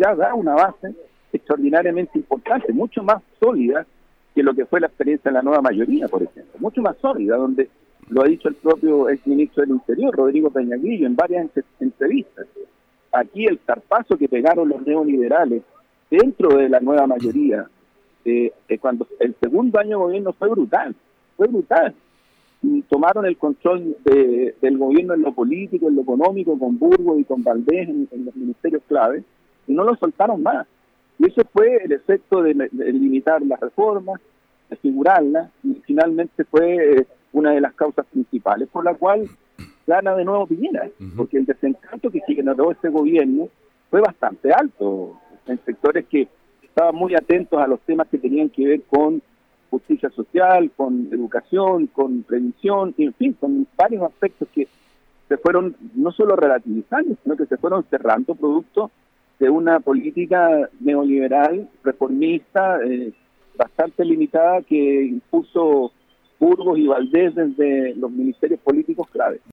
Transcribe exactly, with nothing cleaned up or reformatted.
ya da una base extraordinariamente importante, mucho más sólida que lo que fue la experiencia de la nueva mayoría, por ejemplo, mucho más sólida, donde lo ha dicho el propio exministro del Interior, Rodrigo Peñagrillo, en varias entrevistas. Aquí el zarpazo que pegaron los neoliberales dentro de la nueva mayoría, eh, eh, cuando el segundo año de gobierno fue brutal, fue brutal. Y tomaron el control de, del gobierno en lo político, en lo económico, con Burgos y con Valdés en, en los ministerios clave, y no lo soltaron más. Y eso fue el efecto de, de limitar las reformas, de figurarlas, y finalmente fue eh, una de las causas principales por la cual gana de nuevo Piñera, uh-huh. porque el desencanto que generó este gobierno fue bastante alto en sectores que estaban muy atentos a los temas que tenían que ver con justicia social, con educación, con prevención, en fin, con varios aspectos que se fueron no solo relativizando, sino que se fueron cerrando producto de una política neoliberal, reformista, eh, bastante limitada que impuso Burgos y Valdés desde los ministerios políticos clave.